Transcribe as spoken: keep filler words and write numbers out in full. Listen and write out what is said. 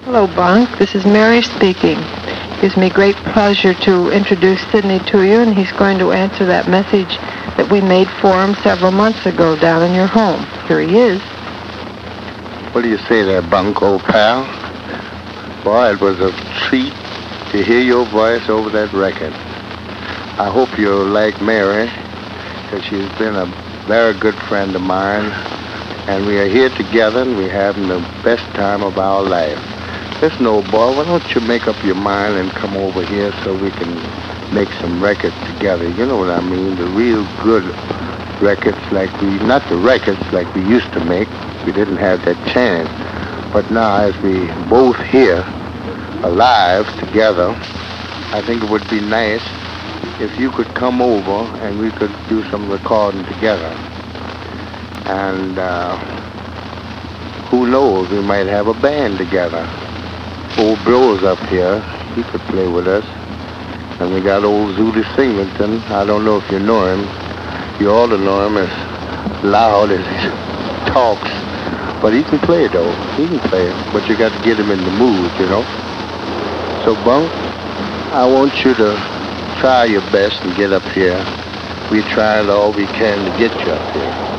Hello, Bunk. This is Mary speaking. It gives me great pleasure to introduce Sidney to you, and he's going to answer that message that we made for him several months ago down in your home. Here he is. What do you say there, Bunk, old pal? Boy, it was a treat to hear your voice over that record. I hope you'll like Mary, because she's been a very good friend of mine, and we are here together, and we're having the best time of our life. Listen, old boy, why don't you make up your mind and come over here so we can make some records together? You know what I mean? The real good records like we, not the records like we used to make. We didn't have that chance. But now, as we both here, alive together, I think it would be nice if you could come over and we could do some recording together. And uh, who knows, we might have a band together. Old Bro's up here, he could play with us. And we got old Zooty Singleton. I don't know if you know him. You ought to know him, as loud as he talks. But he can play, though. He can play. But you got to get him in the mood, you know. So, Bunk, I want you to try your best and get up here. We tried all we can to get you up here.